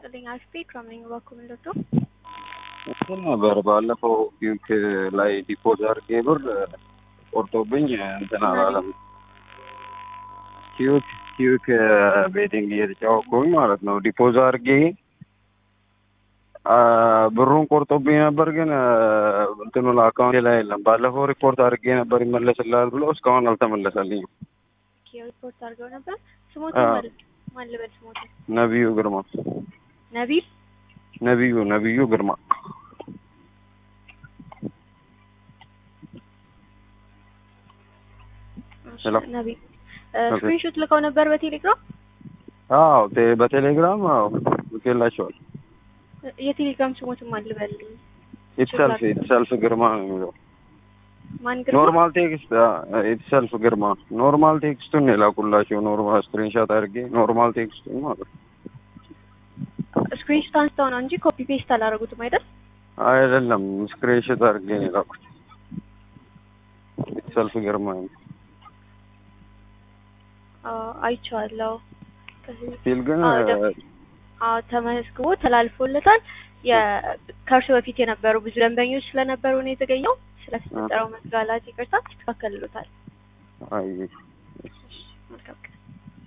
ይስጥልኝ አስቴ ከምን በኩል እንደቶ እንትን ነበር ባለፈው ኪዩክ ላይ ዲፖዝ አድርጌ ብር ቆርጦብኝ እንትን አላለም። ኪዩክ ቤቲንግ እየተጫወትኩኝ ማለት ነው። ዲፖዝ አድርጌ ብሩን ቆርጦብኝ ነበር፣ ግን እንትኑ አካውንቴ ላይ የለም። ባለፈው ሪፖርት አድርጌ ነበር ይመለስልሃል ብሎ እስካሁን አልተመለሰልኝም። ሪፖርት አድርገው ነበር። ስሞቱ ማን ልበል? ስሞቱ ነብዩ ግርማ። ነብዩ ግርማ። ነብዩ ስክሪንሾት ልከው ነበር በቴሌግራም። አዎ በቴሌግራም ልኬላቸዋል። የቴሌግራም ስሞቱ ማን ልበል? ኢትሰልፍ ግርማ ነው የሚለው። ማን ግርማ? ኖርማል ቴክስት ኢትሰልፍ ግርማ። ኖርማል ቴክስቱን የላኩላቸው ኖርማል ስክሪንሾት አድርጌ ኖርማል ቴክስቱን ማለት ነው። ስክሪንሾት አንስተው ነው እንጂ ኮፒ ፔስት አላደረጉትም አይደል? አይደለም ስክሪንሾት አድርጌ ነው የላኩት። ኢትሰልፍ ግርማ ነው። አይቼዋለሁ። ሲል ግን ተመዝግቦ ተላልፎለታል። ከእርሱ በፊት የነበሩ ብዙ ደንበኞች ስለነበሩ ነው የተገኘው። ስለተፈጠረው መጋላት ይቅርታ ይስተካከልሎታል። አይ መልካም